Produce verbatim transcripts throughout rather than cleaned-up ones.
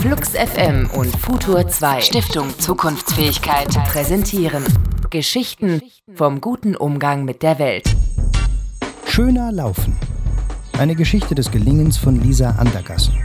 Flux F M und Futur zwei Stiftung Zukunftsfähigkeit präsentieren Geschichten vom guten Umgang mit der Welt. Schöner Laufen. Eine Geschichte des Gelingens von Lisa Andergassen.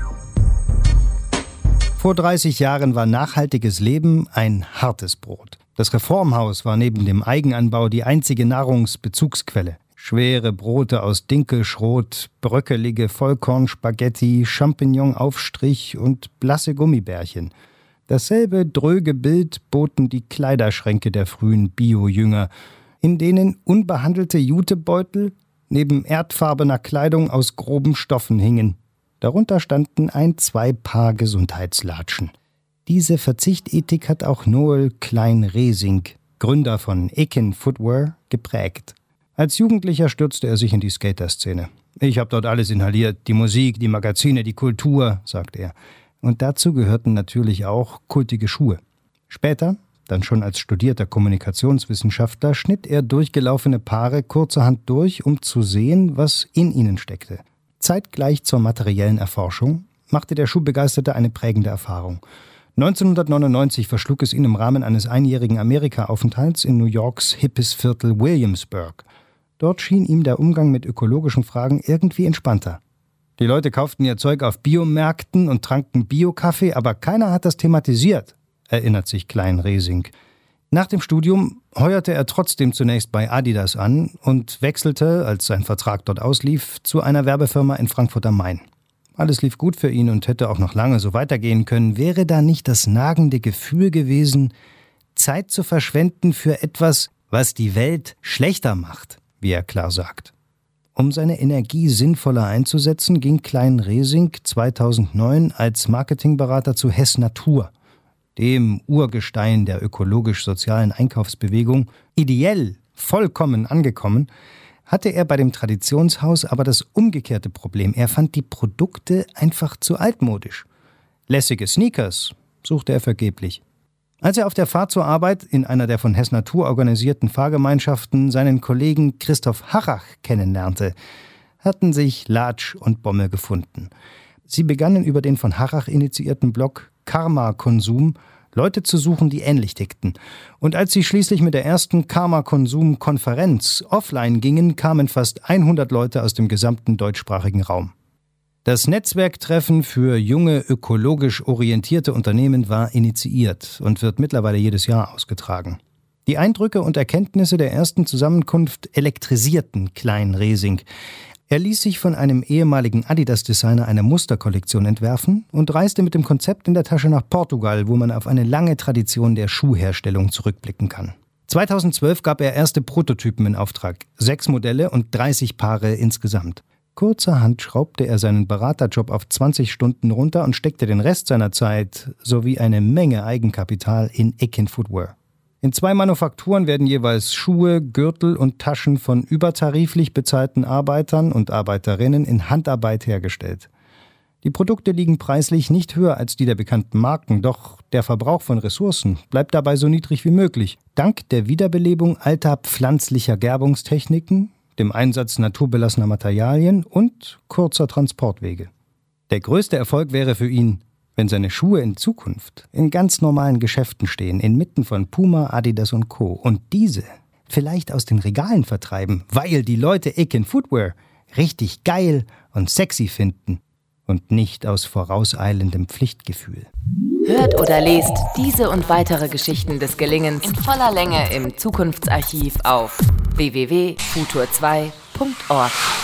Vor dreißig Jahren war nachhaltiges Leben ein hartes Brot. Das Reformhaus war neben dem Eigenanbau die einzige Nahrungsbezugsquelle. Schwere Brote aus Dinkelschrot, bröckelige Vollkornspaghetti, Champignonaufstrich und blasse Gummibärchen. Dasselbe dröge Bild boten die Kleiderschränke der frühen Bio-Jünger, in denen unbehandelte Jutebeutel neben erdfarbener Kleidung aus groben Stoffen hingen. Darunter standen ein, zwei Paar Gesundheitslatschen. Diese Verzichtethik hat auch Noel Klein-Resing, Gründer von Ekin Footwear, geprägt. Als Jugendlicher stürzte er sich in die Skaterszene. Ich habe dort alles inhaliert, die Musik, die Magazine, die Kultur, sagt er. Und dazu gehörten natürlich auch kultige Schuhe. Später, dann schon als studierter Kommunikationswissenschaftler, schnitt er durchgelaufene Paare kurzerhand durch, um zu sehen, was in ihnen steckte. Zeitgleich zur materiellen Erforschung machte der Schuhbegeisterte eine prägende Erfahrung. neunzehnhundertneunundneunzig verschlug es ihn im Rahmen eines einjährigen Amerika-Aufenthalts in New Yorks hippes Viertel Williamsburg. Dort schien ihm der Umgang mit ökologischen Fragen irgendwie entspannter. Die Leute kauften ihr Zeug auf Biomärkten und tranken Bio-Kaffee, aber keiner hat das thematisiert, erinnert sich Klein-Resing. Nach dem Studium heuerte er trotzdem zunächst bei Adidas an und wechselte, als sein Vertrag dort auslief, zu einer Werbefirma in Frankfurt am Main. Alles lief gut für ihn und hätte auch noch lange so weitergehen können, wäre da nicht das nagende Gefühl gewesen, Zeit zu verschwenden für etwas, was die Welt schlechter macht, wie er klar sagt. Um seine Energie sinnvoller einzusetzen, ging Klein-Resing zweitausendneun als Marketingberater zu Hess Natur, dem Urgestein der ökologisch-sozialen Einkaufsbewegung. Ideell, vollkommen angekommen, hatte er bei dem Traditionshaus aber das umgekehrte Problem. Er fand die Produkte einfach zu altmodisch. Lässige Sneakers suchte er vergeblich. Als er auf der Fahrt zur Arbeit in einer der von Hess Natur organisierten Fahrgemeinschaften seinen Kollegen Christoph Harrach kennenlernte, hatten sich Latsch und Bommel gefunden. Sie begannen über den von Harrach initiierten Blog Karma-Konsum Leute zu suchen, die ähnlich tickten. Und als sie schließlich mit der ersten Karma-Konsum-Konferenz offline gingen, kamen fast hundert Leute aus dem gesamten deutschsprachigen Raum. Das Netzwerktreffen für junge, ökologisch orientierte Unternehmen war initiiert und wird mittlerweile jedes Jahr ausgetragen. Die Eindrücke und Erkenntnisse der ersten Zusammenkunft elektrisierten Klein-Resing. Er ließ sich von einem ehemaligen Adidas-Designer eine Musterkollektion entwerfen und reiste mit dem Konzept in der Tasche nach Portugal, wo man auf eine lange Tradition der Schuhherstellung zurückblicken kann. zweitausendzwölf gab er erste Prototypen in Auftrag, sechs Modelle und dreißig Paare insgesamt. Kurzerhand schraubte er seinen Beraterjob auf zwanzig Stunden runter und steckte den Rest seiner Zeit sowie eine Menge Eigenkapital in Ekin Footwear. In zwei Manufakturen werden jeweils Schuhe, Gürtel und Taschen von übertariflich bezahlten Arbeitern und Arbeiterinnen in Handarbeit hergestellt. Die Produkte liegen preislich nicht höher als die der bekannten Marken, doch der Verbrauch von Ressourcen bleibt dabei so niedrig wie möglich, dank der Wiederbelebung alter pflanzlicher Gerbungstechniken, dem Einsatz naturbelassener Materialien und kurzer Transportwege. Der größte Erfolg wäre für ihn, wenn seine Schuhe in Zukunft in ganz normalen Geschäften stehen, inmitten von Puma, Adidas und Co. und diese vielleicht aus den Regalen vertreiben, weil die Leute Ekin Footwear richtig geil und sexy finden und nicht aus vorauseilendem Pflichtgefühl. Hört oder lest diese und weitere Geschichten des Gelingens in voller Länge im Zukunftsarchiv auf w w w punkt futur zwei punkt org.